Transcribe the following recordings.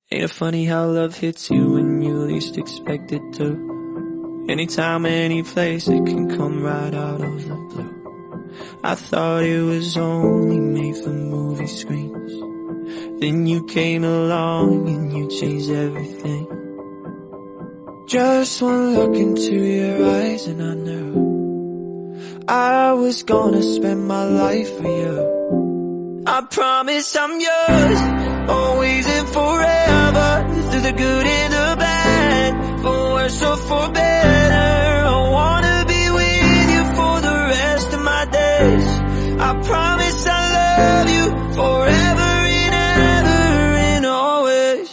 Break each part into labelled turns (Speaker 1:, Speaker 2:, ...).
Speaker 1: Ain't it funny how love hits you when you least expect it to? Anytime, any place, it can come right out of the blue. I thought it was only made for movie screens. Then you came along and you changed everything. Just one look into your eyes and I knew I was gonna spend my life for you. I promise I'm yours, always and forever, through the good and the bad, for worse or for better. I wanna be with you for the rest of my days. I promise I'll love you forever and ever and always.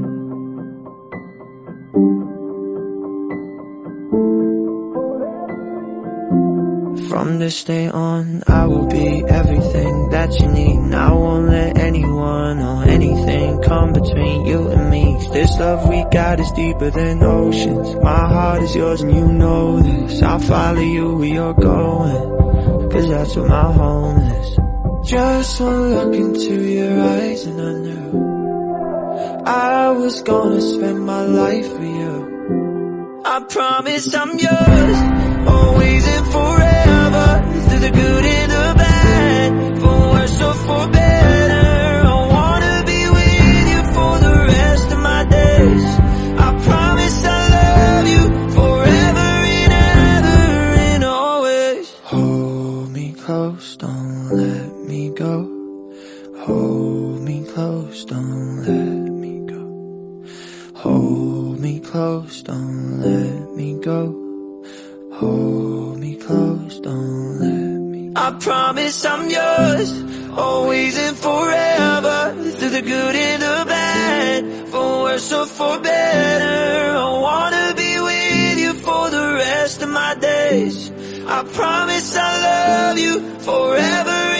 Speaker 1: From this day on, I will be everything that you need. And I won't let anyone or anything come between you and me. 'Cause this love we got is deeper than oceans. My heart is yours and you know this. I'll follow you where you're going, 'cause that's where my home is. Just one look into your eyes and I knew I was gonna spend my life for you. I promise I'm yours, always and forever, through the good and the bad, for worse or for better. I wanna be with you for the rest of my days. I promise I'll love you forever and ever and always. Hold me close, don't let me go. Hold me close, don't let me go. Hold me close, don't let me go. Hold me close, don't let me go. I promise I'm yours, always and forever, through the good and the bad, for worse or for better. I wanna be with you for the rest of my days. I promise I'll love you forever